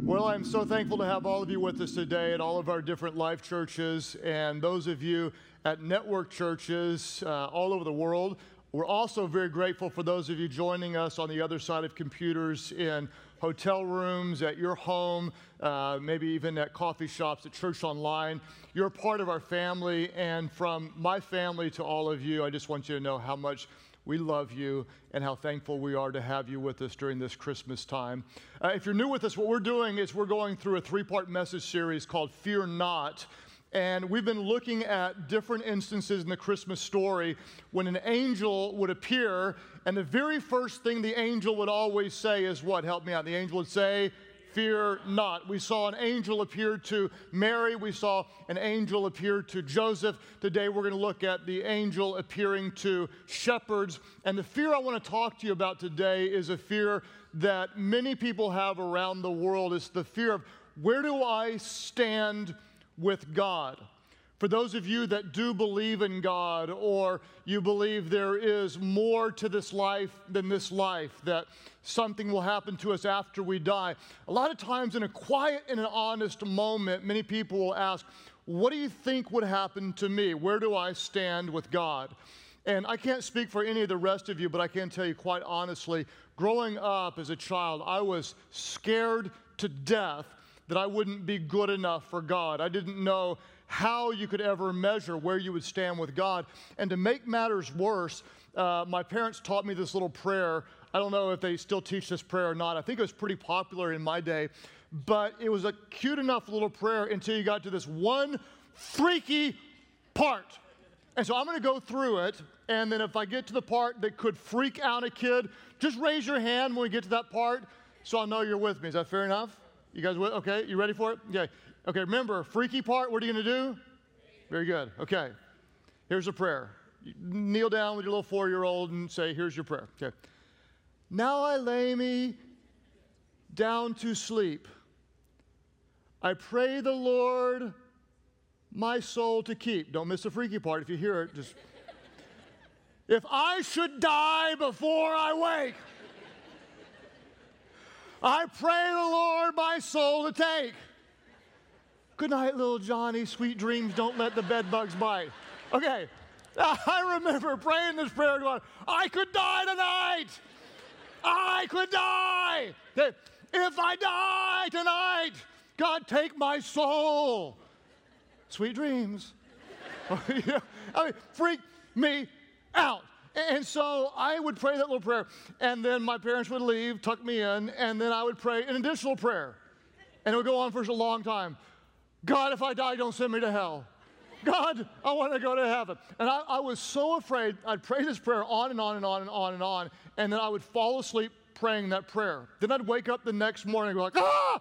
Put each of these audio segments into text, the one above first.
Well, I'm so thankful to have all of you with us today at all of our different life churches and those of you at network churches all over the world. We're also very grateful for those of you joining us on the other side of computers in hotel rooms, at your home, maybe even at coffee shops, at church online. You're a part of our family, and from my family to all of you, I just want you to know how much we love you and how thankful we are to have you with us during this Christmas time. If you're new with us, what we're doing is we're going through a three-part message series called Fear Not. And we've been looking at different instances in the Christmas story when an angel would appear, and the very first thing the angel would always say is what? Help me out. The angel would say, "Fear not." We saw an angel appear to Mary. We saw an angel appear to Joseph. Today we're going to look at the angel appearing to shepherds. And the fear I want to talk to you about today is a fear that many people have around the world. It's the fear of, where do I stand with God? For those of you that do believe in God, or you believe there is more to this life than this life, that something will happen to us after we die, a lot of times in a quiet and an honest moment, many people will ask, what do you think would happen to me? Where do I stand with God? And I can't speak for any of the rest of you, but I can tell you quite honestly, growing up as a child, I was scared to death that I wouldn't be good enough for God. I didn't know how you could ever measure where you would stand with God. And to make matters worse, my parents taught me this little prayer. I don't know if they still teach this prayer or not. I think it was pretty popular in my day, but it was a cute enough little prayer until you got to this one freaky part. And so I'm going to go through it, and then if I get to the part that could freak out a kid, just raise your hand when we get to that part so I'll know you're with me. Is that fair enough? You guys with? Okay, you ready for it? Okay. Okay, remember, freaky part, what are you going to do? Very good. Okay. Here's a prayer. You kneel down with your little 4-year-old and say, here's your prayer. Okay. Now I lay me down to sleep. I pray the Lord my soul to keep. Don't miss the freaky part. If you hear it, just... If I should die before I wake, I pray the Lord my soul to take. Good night, little Johnny. Sweet dreams, don't let the bed bugs bite. Okay, I remember praying this prayer going, I could die tonight. I could die. Okay. If I die tonight, God, take my soul. Sweet dreams. I mean, freak me out. And so I would pray that little prayer, and then my parents would leave, tuck me in, and then I would pray an additional prayer. And it would go on for a long time. God, if I die, don't send me to hell. God, I want to go to heaven. And I was so afraid. I'd pray this prayer on and on and on and on and on, and then I would fall asleep praying that prayer. Then I'd wake up the next morning and go like, ah!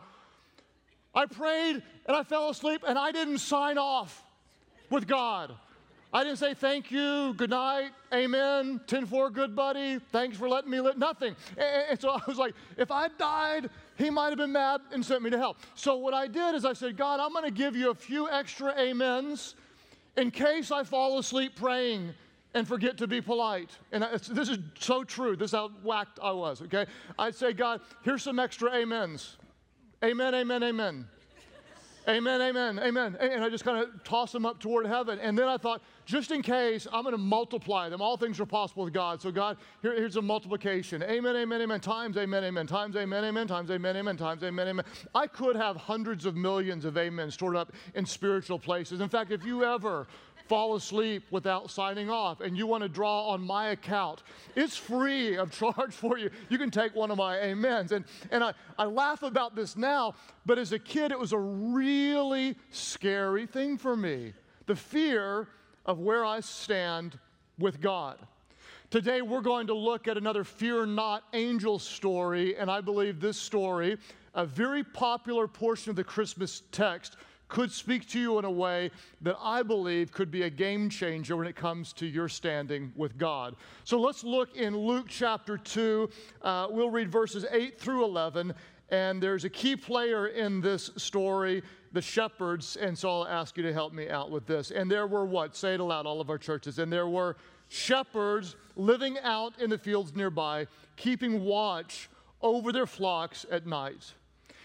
I prayed, and I fell asleep, and I didn't sign off with God. I didn't say thank you, good night, amen, 10-4, good buddy, thanks for letting me live, nothing. And so I was like, if I died, he might have been mad and sent me to hell. So what I did is I said, God, I'm going to give you a few extra amens in case I fall asleep praying and forget to be polite. And this is so true. This is how whacked I was, okay? I'd say, God, here's some extra amens. Amen, amen, amen. Amen, amen, amen. And I just kind of toss them up toward heaven. And then I thought, just in case, I'm going to multiply them. All things are possible with God. So God, here's a multiplication. Amen, amen, amen, times amen, amen, times amen, amen, times amen, amen, times amen, amen. I could have hundreds of millions of amens stored up in spiritual places. In fact, if you ever fall asleep without signing off and you want to draw on my account, it's free of charge for you. You can take one of my amens. And I laugh about this now, but as a kid, it was a really scary thing for me. The fear of where I stand with God. Today, we're going to look at another Fear Not angel story, and I believe this story, a very popular portion of the Christmas text, could speak to you in a way that I believe could be a game changer when it comes to your standing with God. So let's look in Luke chapter 2. We'll read verses 8 through 11, and there's a key player in this story, the shepherds, and so I'll ask you to help me out with this. And there were what? Say it aloud, all of our churches. And there were shepherds living out in the fields nearby, keeping watch over their flocks at night.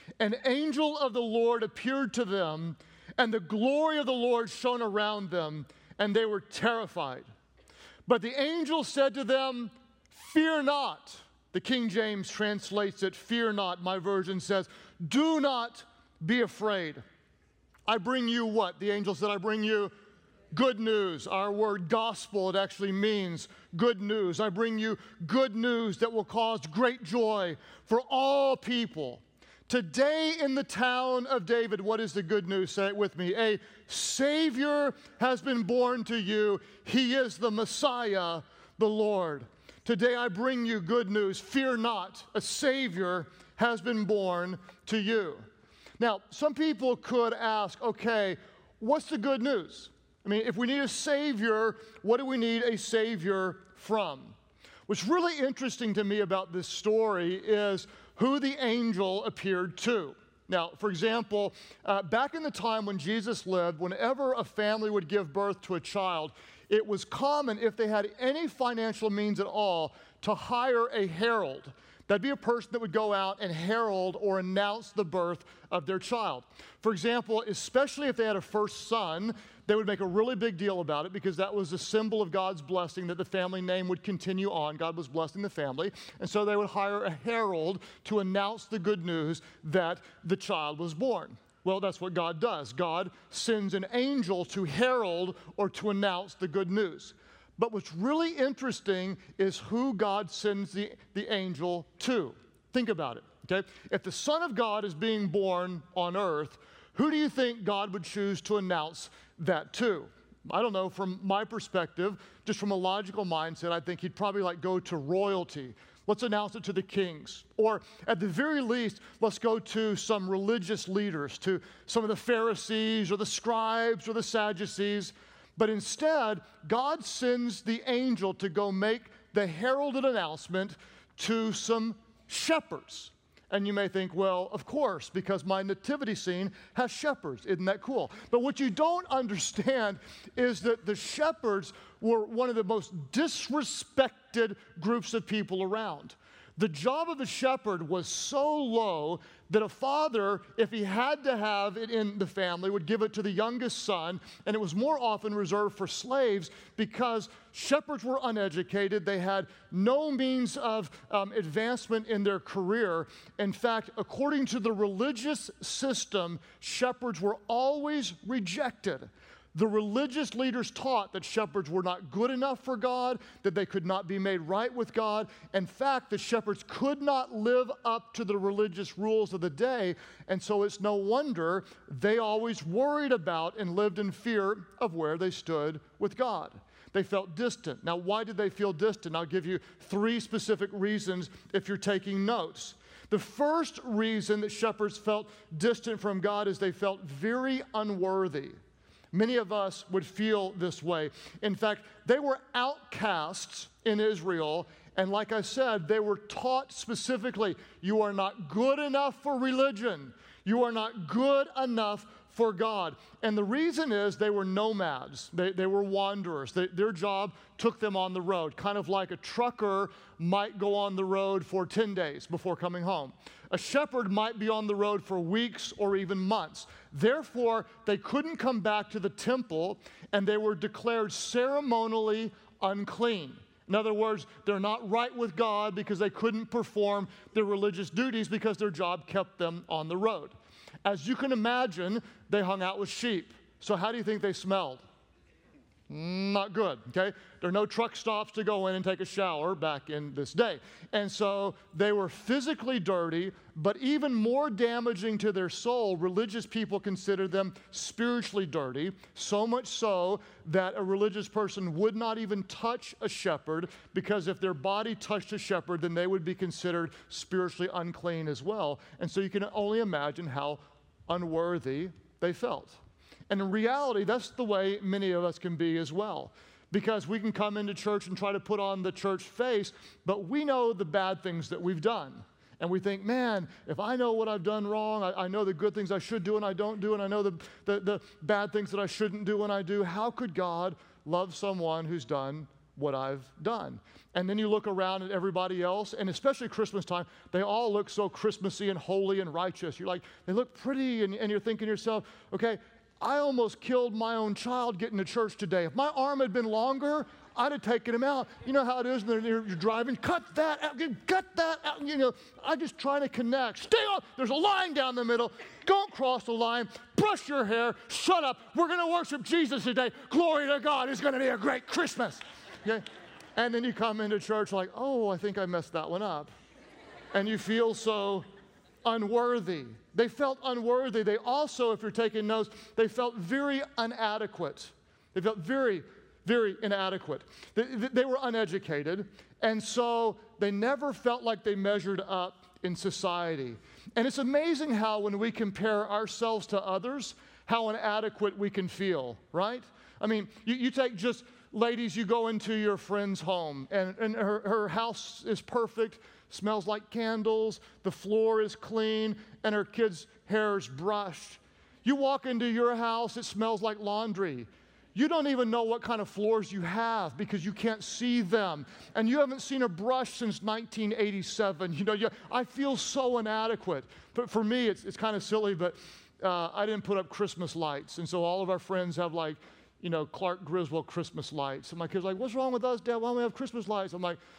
an angel of the Lord appeared to them, and the glory of the Lord shone around them, and they were terrified. But the angel said to them, "Fear not." The King James translates it, "Fear not." My version says, "Do not be afraid. I bring you" what? The angel said, "I bring you good news." Our word gospel, it actually means good news. I bring you good news that will cause great joy for all people. Today in the town of David, what is the good news? Say it with me. A Savior has been born to you. He is the Messiah, the Lord. Today I bring you good news. Fear not. A Savior has been born to you. Now, some people could ask, okay, what's the good news? I mean, if we need a Savior, what do we need a Savior from? What's really interesting to me about this story is who the angel appeared to. Now, for example, back in the time when Jesus lived, whenever a family would give birth to a child, it was common, if they had any financial means at all, to hire a herald. That'd be a person that would go out and herald or announce the birth of their child. For example, especially if they had a first son, they would make a really big deal about it because that was a symbol of God's blessing that the family name would continue on. God was blessing the family. And so they would hire a herald to announce the good news that the child was born. Well, that's what God does. God sends an angel to herald or to announce the good news. But what's really interesting is who God sends the angel to. Think about it, okay? If the Son of God is being born on earth, who do you think God would choose to announce that to? I don't know, from my perspective, just from a logical mindset, I think he'd probably go to royalty. Let's announce it to the kings. Or at the very least, let's go to some religious leaders, to some of the Pharisees or the scribes or the Sadducees. But instead, God sends the angel to go make the heralded announcement to some shepherds. And you may think, well, of course, because my nativity scene has shepherds. Isn't that cool? But what you don't understand is that the shepherds were one of the most disrespected groups of people around. The job of a shepherd was so low that a father, if he had to have it in the family, would give it to the youngest son, and it was more often reserved for slaves because shepherds were uneducated. They had no means of advancement in their career. In fact, according to the religious system, shepherds were always rejected. The religious leaders taught that shepherds were not good enough for God, that they could not be made right with God. In fact, the shepherds could not live up to the religious rules of the day, and so it's no wonder they always worried about and lived in fear of where they stood with God. They felt distant. Now, why did they feel distant? I'll give you 3 specific reasons if you're taking notes. The first reason that shepherds felt distant from God is they felt very unworthy. Many of us would feel this way. In fact, they were outcasts in Israel, and like I said, they were taught specifically, you are not good enough for religion. You are not good enough for God. And the reason is they were nomads. They were wanderers. Their job took them on the road, kind of like a trucker might go on the road for 10 days before coming home. A shepherd might be on the road for weeks or even months. Therefore, they couldn't come back to the temple, and they were declared ceremonially unclean. In other words, they're not right with God because they couldn't perform their religious duties because their job kept them on the road. As you can imagine, they hung out with sheep. So how do you think they smelled? Not good, okay? There are no truck stops to go in and take a shower back in this day. And so they were physically dirty, but even more damaging to their soul, religious people considered them spiritually dirty, so much so that a religious person would not even touch a shepherd, because if their body touched a shepherd, then they would be considered spiritually unclean as well. And so you can only imagine how unworthy they felt. And in reality, that's the way many of us can be as well. Because we can come into church and try to put on the church face, but we know the bad things that we've done. And we think, man, if I know what I've done wrong, I know the good things I should do and I don't do, and I know the bad things that I shouldn't do and I do, how could God love someone who's done what I've done. And then you look around at everybody else, and especially Christmas time, they all look so Christmassy and holy and righteous. You're like, they look pretty, and you're thinking to yourself, okay, I almost killed my own child getting to church today. If my arm had been longer, I'd have taken him out. You know how it is when you're driving? Cut that out, cut that out. You know, I'm just trying to connect. Stay on. There's a line down the middle. Don't cross the line. Brush your hair. Shut up. We're going to worship Jesus today. Glory to God. It's going to be a great Christmas. Okay? And then you come into church like, oh, I think I messed that one up. And you feel so unworthy. They felt unworthy. They also, if you're taking notes, they felt very inadequate. They felt very inadequate. They were uneducated, and so they never felt like they measured up in society. And it's amazing how when we compare ourselves to others, how inadequate we can feel, right? I mean, you take just, ladies, you go into your friend's home, and her house is perfect, smells like candles, the floor is clean, and her kid's hair is brushed. You walk into your house, it smells like laundry. You don't even know what kind of floors you have because you can't see them. And you haven't seen a brush since 1987. You know, I feel so inadequate. But for me, it's kind of silly, but I didn't put up Christmas lights. And so all of our friends have like, you know, Clark Griswold Christmas lights. And my kid's like, what's wrong with us, Dad? Why don't we have Christmas lights? I'm like,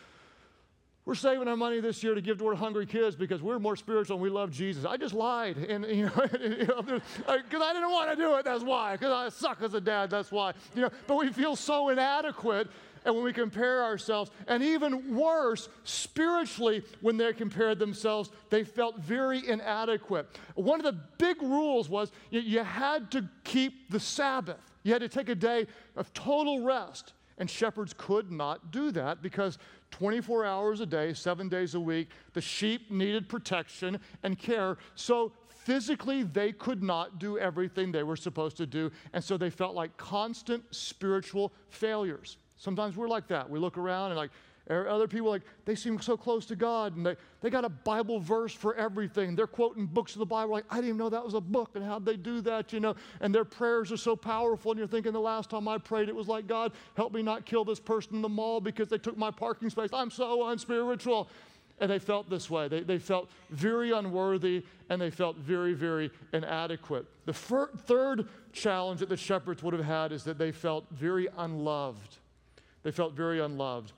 we're saving our money this year to give to our hungry kids because we're more spiritual and we love Jesus. I just lied, and you know, because I didn't want to do it. That's why. Because I suck as a dad. That's why. You know, but we feel so inadequate, and when we compare ourselves, and even worse, spiritually, when they compared themselves, they felt very inadequate. One of the big rules was you had to keep the Sabbath. You had to take a day of total rest. And shepherds could not do that because 24 hours a day, 7 days a week, the sheep needed protection and care. So physically, they could not do everything they were supposed to do. And so they felt like constant spiritual failures. Sometimes we're like that. We look around and like, other people, like, they seem so close to God, and they got a Bible verse for everything. They're quoting books of the Bible, like, I didn't even know that was a book, and how'd they do that, you know? And their prayers are so powerful, and you're thinking, the last time I prayed, it was like, God, help me not kill this person in the mall because they took my parking space. I'm so unspiritual. And they felt this way. They felt very unworthy, and they felt very inadequate. The third challenge that the shepherds would have had is that they felt very unloved. They felt very unloved.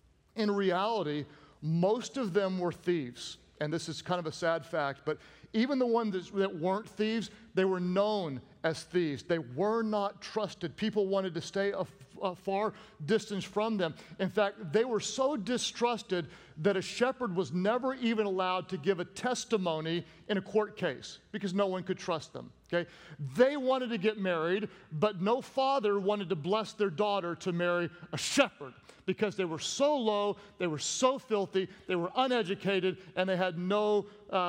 In reality, most of them were thieves. And this is kind of a sad fact, but even the ones that weren't thieves, they were known as thieves. They were not trusted. People wanted to stay a far distance from them. In fact, they were so distrusted that a shepherd was never even allowed to give a testimony in a court case because no one could trust them. Okay? They wanted to get married, but no father wanted to bless their daughter to marry a shepherd because they were so low, they were so filthy, they were uneducated, and they had no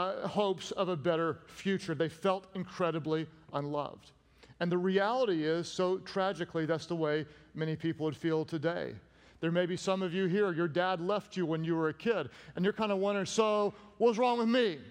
hopes of a better future. They felt incredibly unloved. And the reality is, so tragically, that's the way many people would feel today. There may be some of you here, your dad left you when you were a kid, and you're kind of wondering, so what's wrong with me?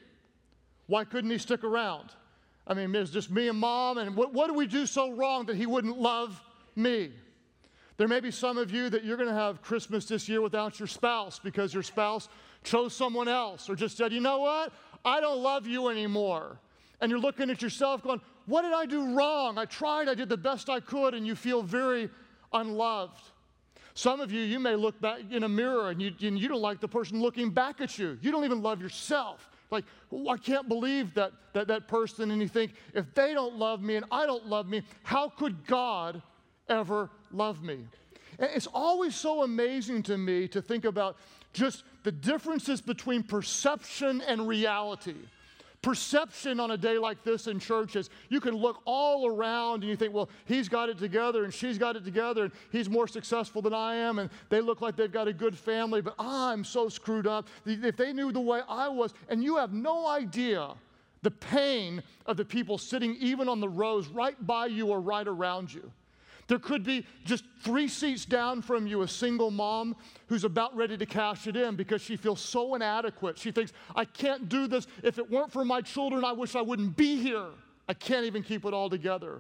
Why couldn't he stick around? I mean, it's just me and Mom, and what did we do so wrong that he wouldn't love me? There may be some of you that you're going to have Christmas this year without your spouse because your spouse chose someone else or just said, you know what? I don't love you anymore. And you're looking at yourself going, what did I do wrong? I tried, I did the best I could, and you feel very unloved. Some of you, you may look back in a mirror and you don't like the person looking back at you. You don't even love yourself. Like, oh, I can't believe that person. And you think, if they don't love me and I don't love me, how could God ever love me? And it's always so amazing to me to think about just the differences between perception and reality. Perception on a day like this in church is you can look all around and you think, well, he's got it together and she's got it together and he's more successful than I am and they look like they've got a good family, but I'm so screwed up. If they knew the way I was, and you have no idea the pain of the people sitting even on the rows right by you or right around you. There could be just 3 seats down from you, a single mom who's about ready to cash it in because she feels so inadequate. She thinks, I can't do this. If it weren't for my children, I wish I wouldn't be here. I can't even keep it all together.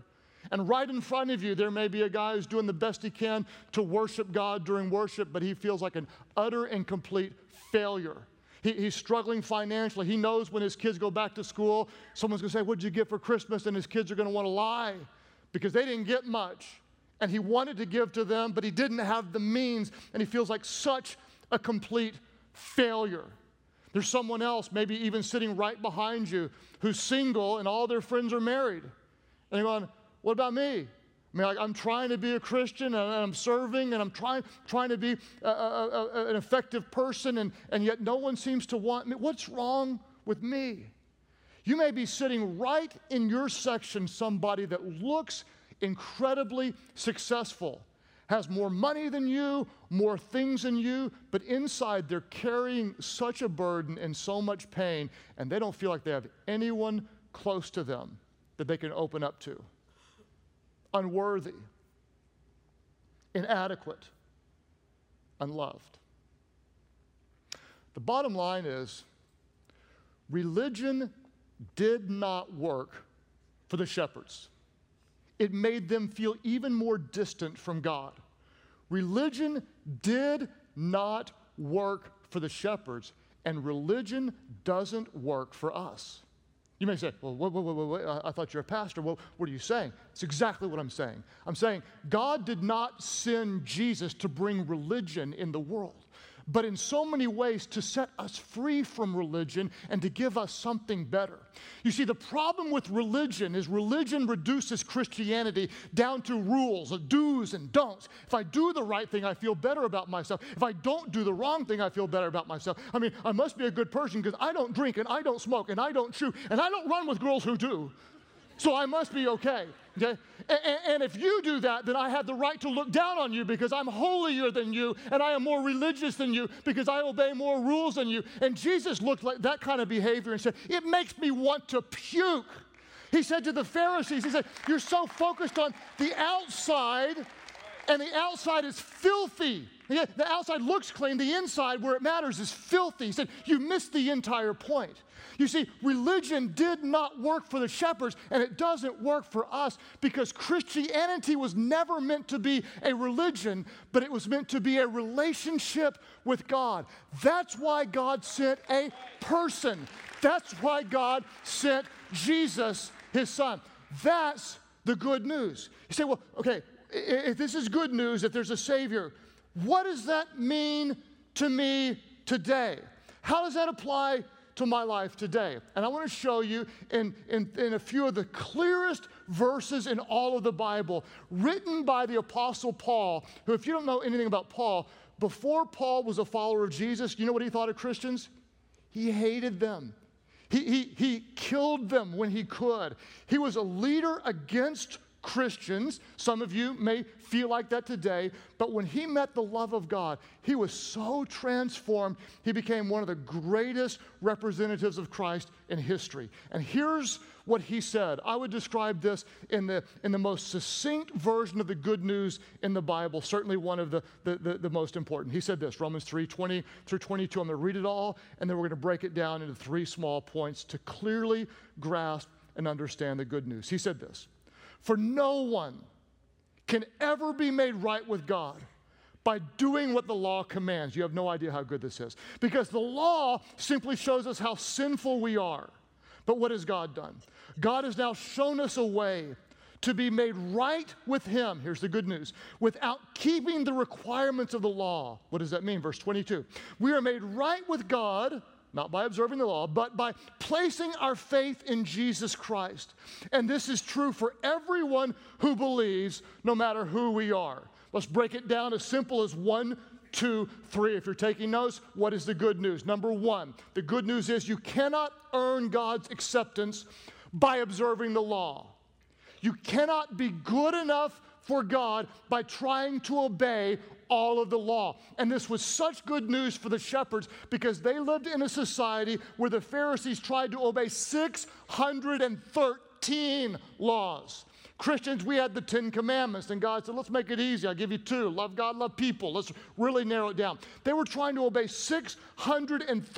And right in front of you, there may be a guy who's doing the best he can to worship God during worship, but he feels like an utter and complete failure. He's struggling financially. He knows when his kids go back to school, someone's going to say, "What'd you get for Christmas?" And his kids are going to want to lie because they didn't get much. And he wanted to give to them, but he didn't have the means, and he feels like such a complete failure. There's someone else, maybe even sitting right behind you, who's single and all their friends are married. And they're going, "What about me? I mean, like, I'm trying to be a Christian, and I'm serving, and I'm trying to be an effective person, and yet no one seems to want me. What's wrong with me?" You may be sitting right in your section somebody that looks incredibly successful, has more money than you, more things than you, but inside they're carrying such a burden and so much pain, and they don't feel like they have anyone close to them that they can open up to. Unworthy, inadequate, unloved. The bottom line is, religion did not work for the shepherds. It made them feel even more distant from God. Religion did not work for the shepherds, and religion doesn't work for us. You may say, "Well, wait, I thought you're a pastor." Well, what are you saying? It's exactly what I'm saying. I'm saying God did not send Jesus to bring religion in the world, but in so many ways to set us free from religion and to give us something better. You see, the problem with religion is religion reduces Christianity down to rules, do's and don'ts. If I do the right thing, I feel better about myself. If I don't do the wrong thing, I feel better about myself. I mean, I must be a good person because I don't drink and I don't smoke and I don't chew and I don't run with girls who do. So I must be okay. Okay? And if you do that, then I have the right to look down on you because I'm holier than you and I am more religious than you because I obey more rules than you. And Jesus looked like that kind of behavior and said, "It makes me want to puke." He said to the Pharisees, he said, "You're so focused on the outside, and the outside is filthy." Yeah, the outside looks clean, the inside, where it matters, is filthy. He said, "You missed the entire point." You see, religion did not work for the shepherds, and it doesn't work for us because Christianity was never meant to be a religion, but it was meant to be a relationship with God. That's why God sent a person. That's why God sent Jesus, his son. That's the good news. You say, "Well, okay, if this is good news, that there's a Savior, what does that mean to me today? How does that apply to my life today?" And I want to show you in a few of the clearest verses in all of the Bible, written by the Apostle Paul, who, if you don't know anything about Paul, before Paul was a follower of Jesus, you know what he thought of Christians? He hated them. He killed them when he could. He was a leader against Christians. Some of you may feel like that today, but when he met the love of God, he was so transformed, he became one of the greatest representatives of Christ in history. And here's what he said. I would describe this in the most succinct version of the good news in the Bible, certainly one of the most important. He said this, Romans 3:20 through 22. I'm going to read it all, and then we're going to break it down into 3 small points to clearly grasp and understand the good news. He said this, "For no one can ever be made right with God by doing what the law commands." You have no idea how good this is. Because the law simply shows us how sinful we are. But what has God done? God has now shown us a way to be made right with him. Here's the good news. Without keeping the requirements of the law. What does that mean? Verse 22. We are made right with God, not by observing the law, but by placing our faith in Jesus Christ. And this is true for everyone who believes, no matter who we are. Let's break it down as simple as 1, 2, 3. If you're taking notes, what is the good news? Number 1, the good news is you cannot earn God's acceptance by observing the law. You cannot be good enough for God by trying to obey all of the law. And this was such good news for the shepherds because they lived in a society where the Pharisees tried to obey 613 laws. Christians, we had the 10 Commandments, and God said, let's make it easy. I'll give you 2. Love God, love people. Let's really narrow it down. They were trying to obey 613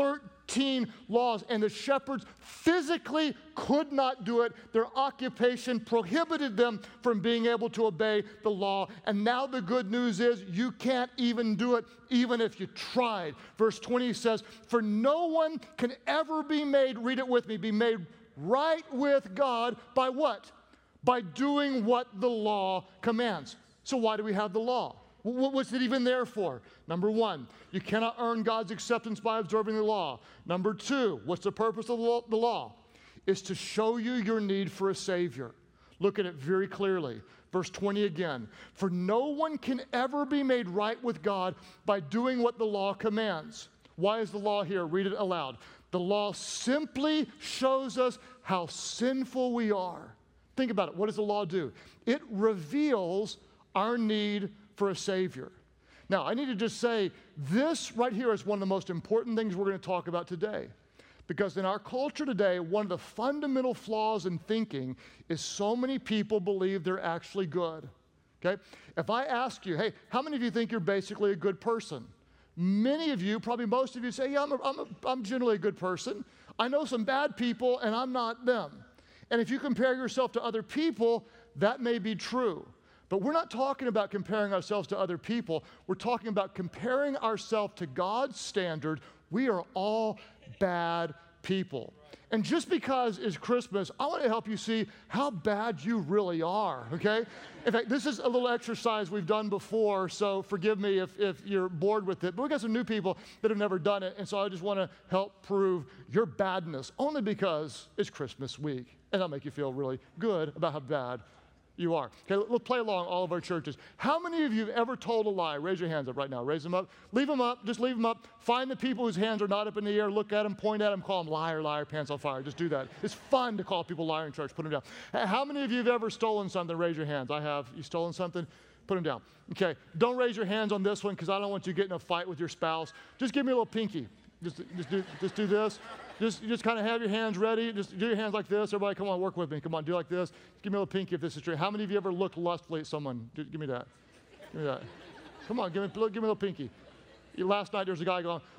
13 laws, and the shepherds physically could not do it. Their occupation prohibited them from being able to obey the law. And now the good news is you can't even do it, even if you tried. Verse 20 says, for no one can ever be made, read it with me, be made right with God by what? By doing what the law commands. So why do we have the law? What's it even there for? Number one, you cannot earn God's acceptance by observing the law. Number two, what's the purpose of the law? It's to show you your need for a Savior. Look at it very clearly. Verse 20 again. For no one can ever be made right with God by doing what the law commands. Why is the law here? Read it aloud. The law simply shows us how sinful we are. Think about it. What does the law do? It reveals our need for a Savior. Now, I need to just say, this right here is one of the most important things we're going to talk about today. Because in our culture today, one of the fundamental flaws in thinking is so many people believe they're actually good. Okay? If I ask you, hey, how many of you think you're basically a good person? Many of you, probably most of you say, yeah, I'm generally a good person. I know some bad people, and I'm not them. And if you compare yourself to other people, that may be true. But we're not talking about comparing ourselves to other people. We're talking about comparing ourselves to God's standard. We are all bad people. And just because it's Christmas, I want to help you see how bad you really are, okay? In fact, this is a little exercise we've done before, so forgive me if you're bored with it. But we've got some new people that have never done it, and so I just want to help prove your badness, only because it's Christmas week, and that'll make you feel really good about how bad you are. Okay, we'll play along all of our churches. How many of you have ever told a lie? Raise your hands up right now. Raise them up. Leave them up. Just leave them up. Find the people whose hands are not up in the air. Look at them. Point at them. Call them liar, liar, pants on fire. Just do that. It's fun to call people liar in church. Put them down. How many of you have ever stolen something? Raise your hands. I have. You stolen something? Put them down. Okay, don't raise your hands on this one because I don't want you to get in a fight with your spouse. Just give me a little pinky. Just do this. Just kind of have your hands ready. Just do your hands like this. Everybody, come on, work with me. Come on, do like this. Just give me a little pinky if this is true. How many of you ever looked lustfully at someone? Give me that. Give me that. Come on, give me a little pinky. Last night there was a guy going,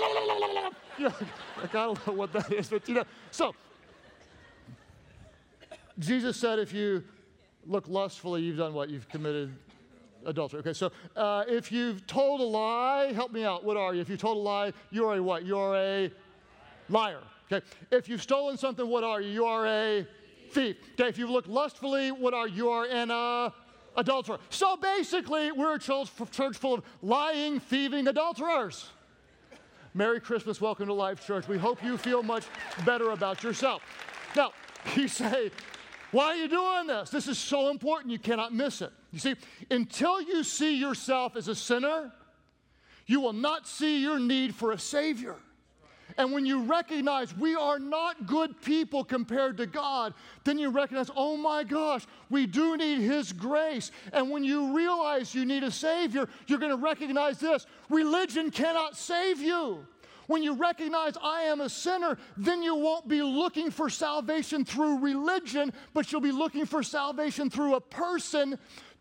you know, like, I don't know what that is, but you know. So, Jesus said if you look lustfully, you've done what? You've committed adultery. Okay, so if you've told a lie, help me out. What are you? If you told a lie, you are a what? You are a liar. Okay. If you've stolen something, what are you? You are a thief. Okay. If you've looked lustfully, what are you? You are an adulterer. So basically, we're a church full of lying, thieving adulterers. Merry Christmas. Welcome to Life Church. We hope you feel much better about yourself. Now, you say, why are you doing this? This is so important. You cannot miss it. You see, until you see yourself as a sinner, you will not see your need for a Savior. And when you recognize we are not good people compared to God, then you recognize, oh my gosh, we do need His grace. And when you realize you need a Savior, you're going to recognize this: religion cannot save you. When you recognize I am a sinner, then you won't be looking for salvation through religion, but you'll be looking for salvation through a person.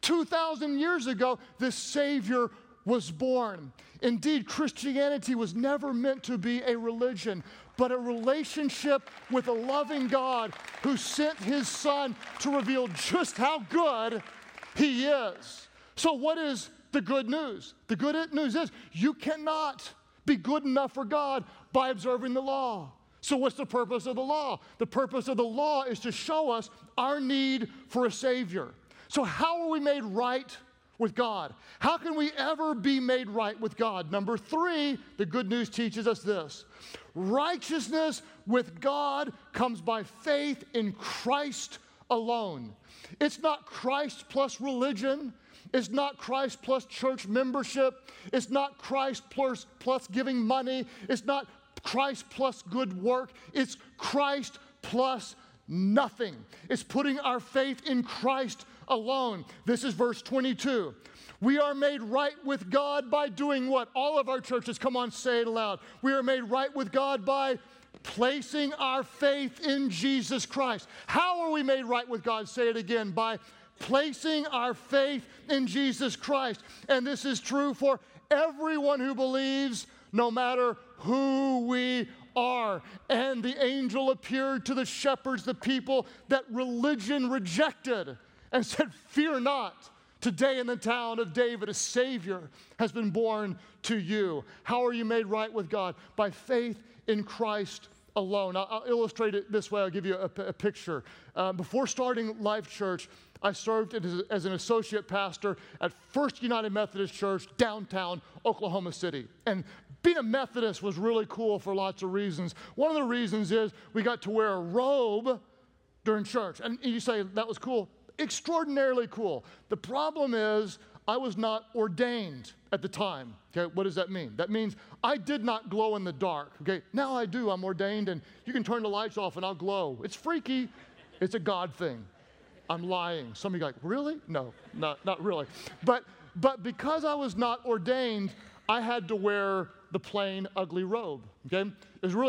2,000 years ago, the Savior was born. Indeed, Christianity was never meant to be a religion, but a relationship with a loving God who sent His Son to reveal just how good He is. So what is the good news? The good news is you cannot be good enough for God by observing the law. So what's the purpose of the law? The purpose of the law is to show us our need for a Savior. So how are we made right with God? How can we ever be made right with God? Number 3, the good news teaches us this: righteousness with God comes by faith in Christ alone. It's not Christ plus religion. It's not Christ plus church membership. It's not Christ plus giving money. It's not Christ plus good work. It's Christ plus nothing. It's putting our faith in Christ alone. This is verse 22. We are made right with God by doing what? All of our churches, come on, say it aloud. We are made right with God by placing our faith in Jesus Christ. How are we made right with God? Say it again. By placing our faith in Jesus Christ. And this is true for everyone who believes, no matter who we are. And the angel appeared to the shepherds, the people that religion rejected, and said, fear not. Today in the town of David, a Savior has been born to you. How are you made right with God? By faith in Christ alone. I'll illustrate it this way. I'll give you a picture. Before starting Life Church, I served as an associate pastor at First United Methodist Church, downtown Oklahoma City. And being a Methodist was really cool for lots of reasons. One of the reasons is we got to wear a robe during church. And you say, that was cool. Extraordinarily cool. The problem is I was not ordained at the time. Okay, what does that mean? That means I did not glow in the dark. Okay, now I do. I'm ordained, and you can turn the lights off and I'll glow. It's freaky. It's a God thing. I'm lying. Some of you are like, really? No, not really. But because I was not ordained, I had to wear the plain, ugly robe. Okay, it was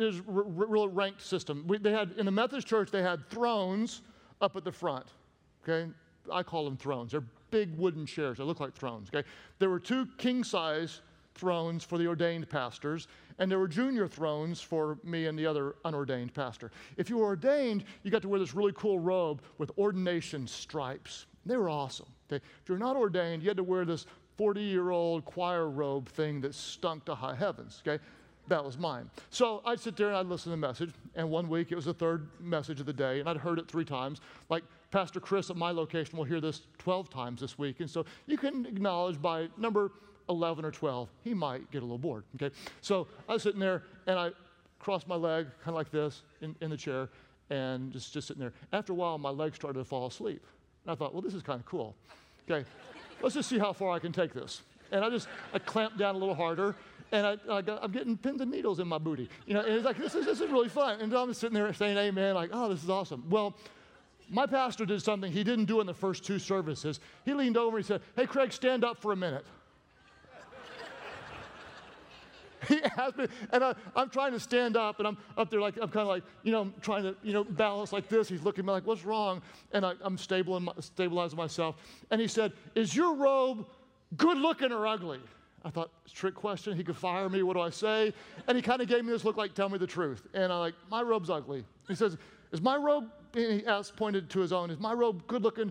really ranked system. They had in the Methodist church they had thrones up at the front. Okay, I call them thrones. They're big wooden chairs. They look like thrones. Okay, there were 2 king-size thrones for the ordained pastors, and there were junior thrones for me and the other unordained pastor. If you were ordained, you got to wear this really cool robe with ordination stripes. They were awesome. Okay, if you're not ordained, you had to wear this 40-year-old choir robe thing that stunk to high heavens. Okay. That was mine. So I'd sit there and I'd listen to the message, and one week it was the 3rd message of the day, and I'd heard it 3 times. Like Pastor Chris at my location will hear this 12 times this week, and so you can acknowledge by number 11 or 12, he might get a little bored, okay? So I was sitting there, and I crossed my leg kind of like this in the chair, and just sitting there. After a while, my legs started to fall asleep, and I thought, well, this is kind of cool. Okay, let's just see how far I can take this. And I clamped down a little harder, and I'm getting pins and needles in my booty. You know, and it's like, this is really fun. And I'm sitting there saying amen, like, oh, this is awesome. Well, my pastor did something he didn't do in the first 2 services. He leaned over and he said, hey, Craig, stand up for a minute. He asked me, and I'm trying to stand up, and I'm up there like, I'm kind of like, trying to, balance like this. He's looking at me like, what's wrong? And I'm stabilizing myself. And he said, is your robe good looking or ugly? I thought, trick question. He could fire me. What do I say? And he kind of gave me this look like, tell me the truth. And I'm like, my robe's ugly. He says, is my robe, and he pointed to his own, is my robe good looking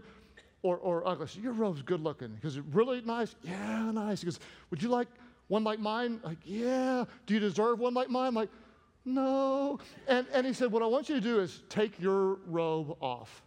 or ugly? I said, your robe's good looking. He goes, really nice? Yeah, nice. He goes, would you like one like mine? Like, yeah. Do you deserve one like mine? I'm like, no. And he said, what I want you to do is take your robe off.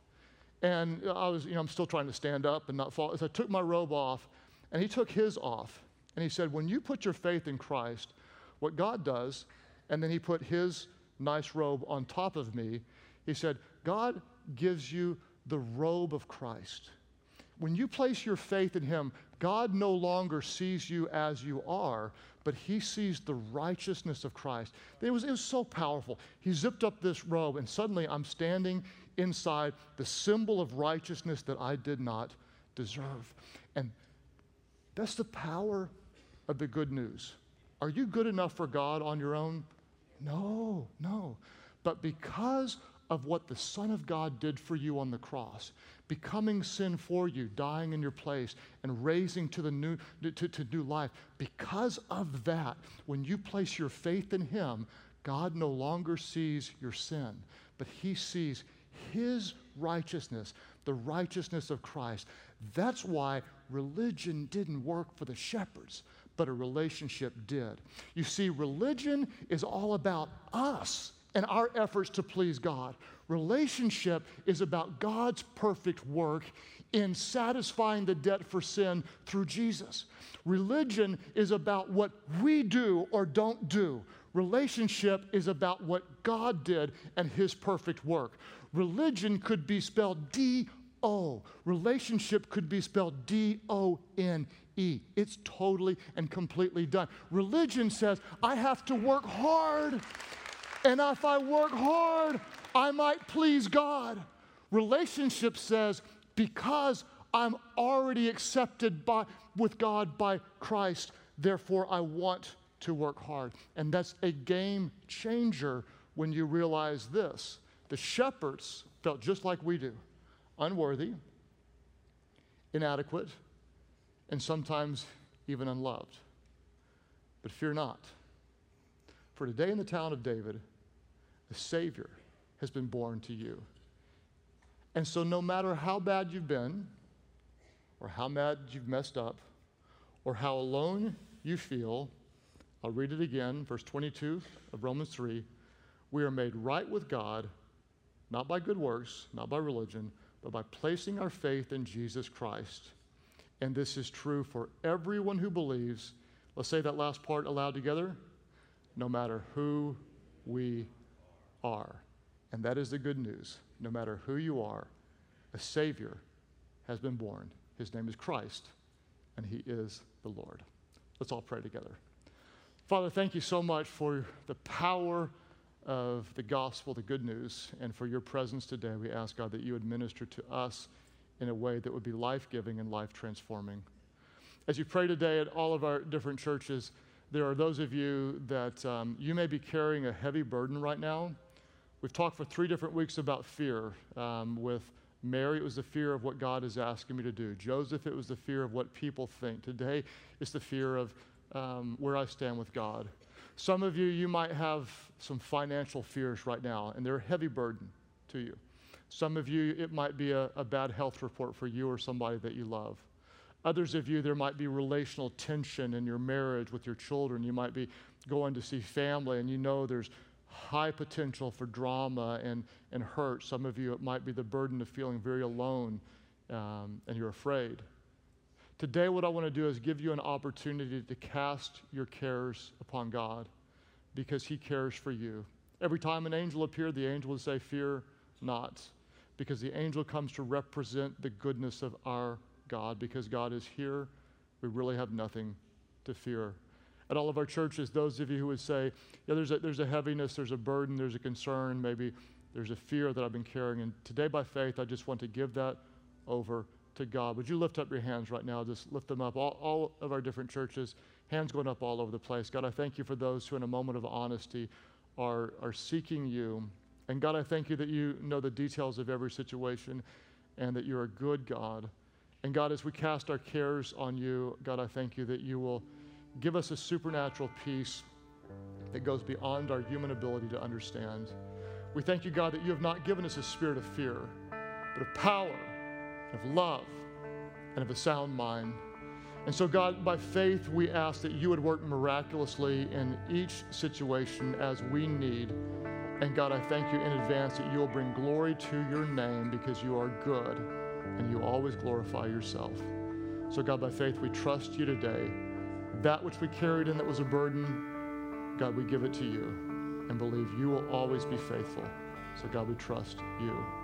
And I'm still trying to stand up and not fall. So I took my robe off, and he took his off. And he said, when you put your faith in Christ, what God does, and then he put his nice robe on top of me, he said, God gives you the robe of Christ. When you place your faith in him, God no longer sees you as you are, but he sees the righteousness of Christ. It was so powerful. He zipped up this robe, and suddenly I'm standing inside the symbol of righteousness that I did not deserve. And that's the power of the good news. Are you good enough for God on your own? No. But because of what the Son of God did for you on the cross, becoming sin for you, dying in your place, and raising to new life, because of that, when you place your faith in him, God no longer sees your sin, but he sees his righteousness, the righteousness of Christ. That's why religion didn't work for the shepherds, but a relationship did. You see, religion is all about us and our efforts to please God. Relationship is about God's perfect work in satisfying the debt for sin through Jesus. Religion is about what we do or don't do. Relationship is about what God did and his perfect work. Religion could be spelled D-O. Relationship could be spelled D-O-N-E. It's totally and completely done. Religion says, I have to work hard, and if I work hard, I might please God. Relationship says, because I'm already accepted with God by Christ, therefore I want to work hard. And that's a game changer when you realize this. The shepherds felt just like we do, unworthy, inadequate, and sometimes even unloved. But fear not, For today in the town of David, a Savior has been born to you. And so no matter how bad you've been, or how mad you've messed up, or how alone you feel, I'll read it again, verse 22 of Romans 3, we are made right with God, not by good works, not by religion, but by placing our faith in Jesus Christ. And this is true for everyone who believes. Let's say that last part aloud together. No matter who we are. And that is the good news. No matter who you are, a Savior has been born. His name is Christ, and he is the Lord. Let's all pray together. Father, thank you so much for the power of the gospel, the good news, and for your presence today. We ask, God, that you would minister to us in a way that would be life-giving and life-transforming. As you pray today at all of our different churches, there are those of you that you may be carrying a heavy burden right now. We've talked for 3 different weeks about fear. With Mary, it was the fear of what God is asking me to do. Joseph, it was the fear of what people think. Today, it's the fear of where I stand with God. Some of you, you might have some financial fears right now, and they're a heavy burden to you. Some of you, it might be a bad health report for you or somebody that you love. Others of you, there might be relational tension in your marriage with your children. You might be going to see family, and you know there's high potential for drama and hurt. Some of you, it might be the burden of feeling very alone, and you're afraid. Today, what I want to do is give you an opportunity to cast your cares upon God, because he cares for you. Every time an angel appeared, the angel would say, "Fear not," because the angel comes to represent the goodness of our God. Because God is here, we really have nothing to fear. At all of our churches, those of you who would say, yeah, there's a heaviness, there's a burden, there's a concern, maybe there's a fear that I've been carrying, and today by faith, I just want to give that over to God. Would you lift up your hands right now? Just lift them up. All of our different churches, hands going up all over the place. God, I thank you for those who in a moment of honesty are seeking you. And God, I thank you that you know the details of every situation and that you're a good God. And God, as we cast our cares on you, God, I thank you that you will give us a supernatural peace that goes beyond our human ability to understand. We thank you, God, that you have not given us a spirit of fear, but of power, of love, and of a sound mind. And so, God, by faith, we ask that you would work miraculously in each situation as we need. And God, I thank you in advance that you will bring glory to your name, because you are good and you always glorify yourself. So God, by faith, we trust you today. That which we carried in that was a burden, God, we give it to you and believe you will always be faithful. So God, we trust you.